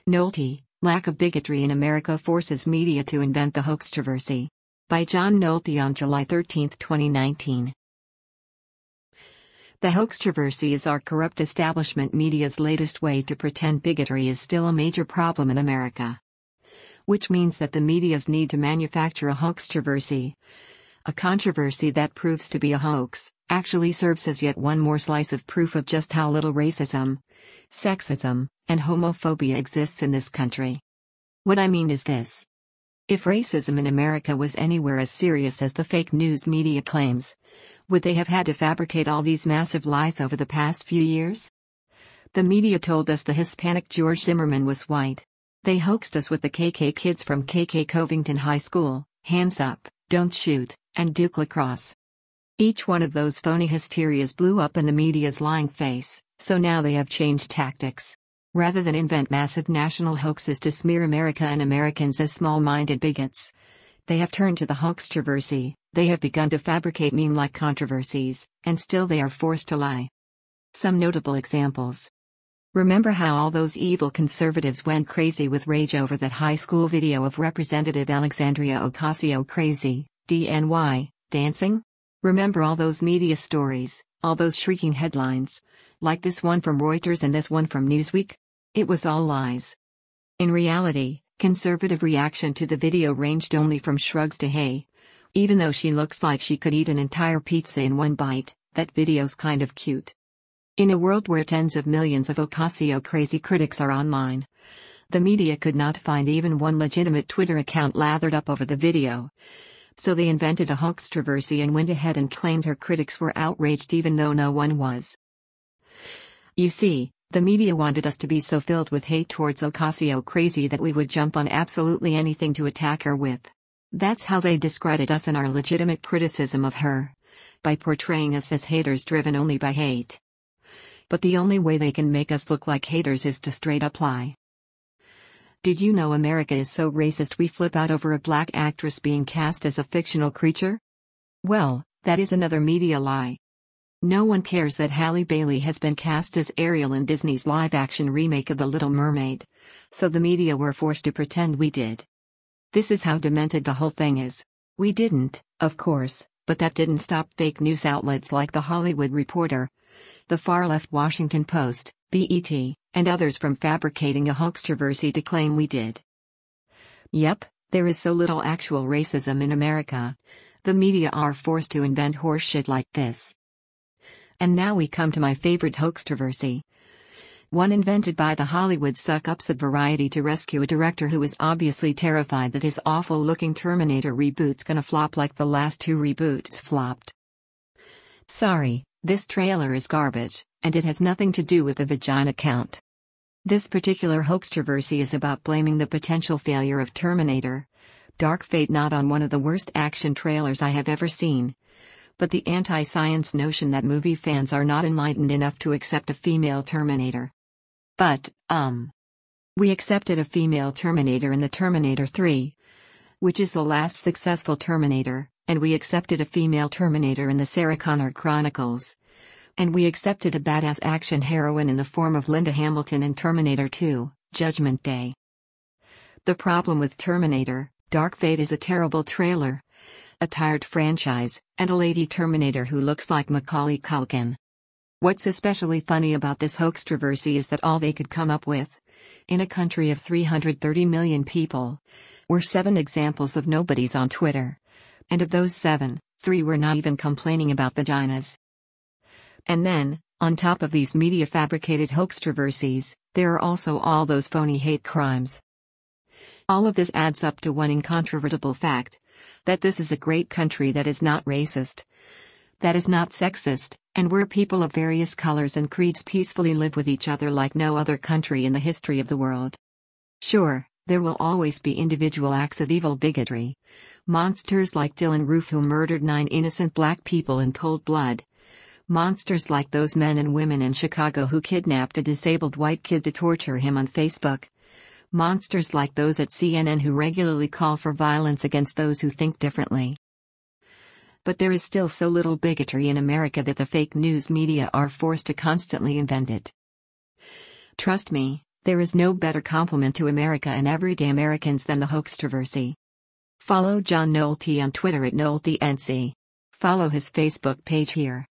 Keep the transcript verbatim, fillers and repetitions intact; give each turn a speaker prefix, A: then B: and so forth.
A: Nolte, Lack of Bigotry in America Forces Media to Invent the Hoaxtroversy. By John Nolte on July thirteenth, twenty nineteen. The hoaxtroversy is our corrupt establishment media's latest way to pretend bigotry is still a major problem in America. Which means that the media's need to manufacture a hoaxtroversy, a controversy that proves to be a hoax, actually serves as yet one more slice of proof of just how little racism, sexism, and homophobia exists in this country. What I mean is this. If racism in America was anywhere as serious as the fake news media claims, would they have had to fabricate all these massive lies over the past few years? The media told us the Hispanic George Zimmerman was white. They hoaxed us with the K K kids from K K Covington High School, Hands Up, Don't Shoot, and Duke Lacrosse. Each one of those phony hysterias blew up in the media's lying face, so now they have changed tactics. Rather than invent massive national hoaxes to smear America and Americans as small-minded bigots, they have turned to the hoaxtroversy. They have begun to fabricate meme-like controversies, and still they are forced to lie. Some notable examples. Remember how all those evil conservatives went crazy with rage over that high school video of Representative Alexandria Ocasio-Crazy, D N Y, dancing? Remember all those media stories, all those shrieking headlines, like this one from Reuters and this one from Newsweek? It was all lies. In reality, conservative reaction to the video ranged only from shrugs to hey. Even though she looks like she could eat an entire pizza in one bite, that video's kind of cute. In a world where tens of millions of Ocasio-crazy critics are online, the media could not find even one legitimate Twitter account lathered up over the video. So they invented a hoaxtroversy and went ahead and claimed her critics were outraged even though no one was. You see, the media wanted us to be so filled with hate towards Ocasio-Crazy that we would jump on absolutely anything to attack her with. That's how they discredit us in our legitimate criticism of her, by portraying us as haters driven only by hate. But the only way they can make us look like haters is to straight up lie. Did you know America is so racist we flip out over a black actress being cast as a fictional creature? Well, that is another media lie. No one cares that Halle Bailey has been cast as Ariel in Disney's live-action remake of The Little Mermaid, so the media were forced to pretend we did. This is how demented the whole thing is. We didn't, of course, but that didn't stop fake news outlets like The Hollywood Reporter, the far-left Washington Post, B E T, and others from fabricating a hoaxtroversy to claim we did. Yep, there is so little actual racism in America. The media are forced to invent horseshit like this. And now we come to my favorite hoaxtroversy. One invented by the Hollywood suck-ups at Variety to rescue a director who is obviously terrified that his awful-looking Terminator reboot's gonna flop like the last two reboots flopped. Sorry, this trailer is garbage, and it has nothing to do with the vagina count. This particular hoaxtroversy is about blaming the potential failure of Terminator Dark Fate not on one of the worst action trailers I have ever seen, but the anti-science notion that movie fans are not enlightened enough to accept a female Terminator. But, um. We accepted a female Terminator in the Terminator three, which is the last successful Terminator, and we accepted a female Terminator in the Sarah Connor Chronicles. And we accepted a badass action heroine in the form of Linda Hamilton in Terminator two, Judgment Day. The problem with Terminator Dark Fate is a terrible trailer, a tired franchise, and a lady Terminator who looks like Macaulay Culkin. What's especially funny about this hoaxtroversy is that all they could come up with, in a country of three hundred thirty million people, were seven examples of nobodies on Twitter. And of those seven, three were not even complaining about vaginas. And then, on top of these media-fabricated hoaxtroversies, there are also all those phony hate crimes. All of this adds up to one incontrovertible fact, that this is a great country that is not racist, that is not sexist, and where people of various colors and creeds peacefully live with each other like no other country in the history of the world. Sure, there will always be individual acts of evil bigotry, monsters like Dylann Roof who murdered nine innocent black people in cold blood, monsters like those men and women in Chicago who kidnapped a disabled white kid to torture him on Facebook, monsters like those at C N N who regularly call for violence against those who think differently. But there is still so little bigotry in America that the fake news media are forced to constantly invent it. Trust me, There is no better compliment to America and everyday Americans than the hoaxtroversy. Follow John Nolte on Twitter at NolteNC. Follow his Facebook page here.